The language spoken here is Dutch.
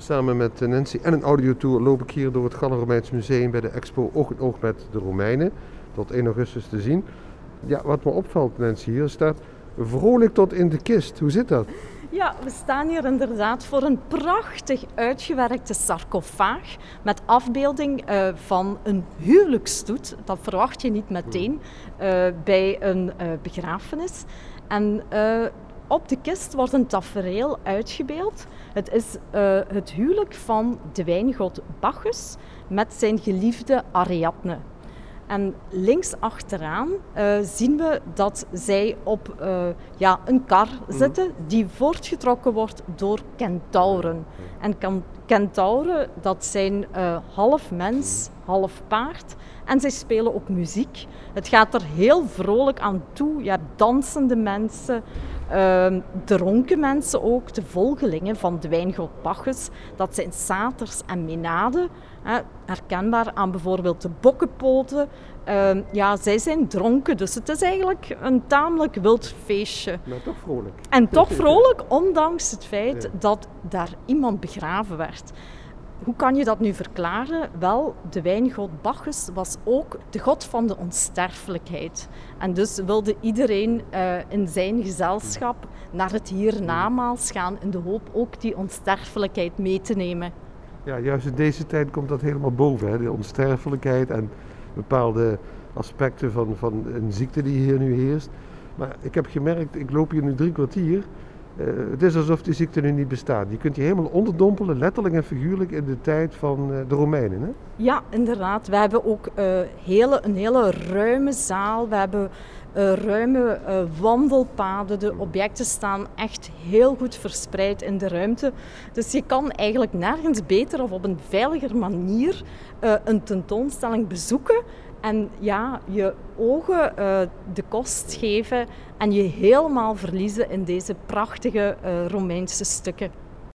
Samen met Nancy en een audiotour loop ik hier door het Gallo-Romeins Museum bij de expo Oog in Oog met de Romeinen. Tot 1 augustus te zien. Ja, wat me opvalt, Nancy, hier staat vrolijk tot in de kist. Hoe zit dat? Ja, we staan hier inderdaad voor een prachtig uitgewerkte sarcofaag met afbeelding van een huwelijksstoet. Dat verwacht je niet meteen bij een begrafenis. En op de kist wordt een tafereel uitgebeeld. Het is het huwelijk van de wijngod Bacchus met zijn geliefde Ariadne. En links achteraan zien we dat zij op een kar zitten die voortgetrokken wordt door kentauren. En kentauren, dat zijn half mens, half paard. En zij spelen ook muziek. Het gaat er heel vrolijk aan toe. Je hebt dansende mensen, dronken mensen ook, de volgelingen van de wijngod Bacchus. Dat zijn saters en menaden. Herkenbaar aan bijvoorbeeld de bokkenpoten. Zij zijn dronken, dus het is eigenlijk een tamelijk wild feestje. Maar toch vrolijk. En toch vrolijk, ondanks het feit dat daar iemand begraven werd. Hoe kan je dat nu verklaren? Wel, de wijngod Bacchus was ook de god van de onsterfelijkheid. En dus wilde iedereen in zijn gezelschap naar het hiernamaals gaan in de hoop ook die onsterfelijkheid mee te nemen. Ja, juist in deze tijd komt dat helemaal boven, hè? De onsterfelijkheid en bepaalde aspecten van een ziekte die hier nu heerst. Maar ik heb gemerkt, ik loop hier nu 3 kwartier. Het is alsof die ziekte nu niet bestaat. Je kunt je helemaal onderdompelen, letterlijk en figuurlijk, in de tijd van de Romeinen. Hè? Ja, inderdaad. We hebben ook een hele ruime zaal. We hebben ruime wandelpaden. De objecten staan echt heel goed verspreid in de ruimte. Dus je kan eigenlijk nergens beter of op een veiliger manier een tentoonstelling bezoeken. En ja, je ogen de kost geven en je helemaal verliezen in deze prachtige Romeinse stukken.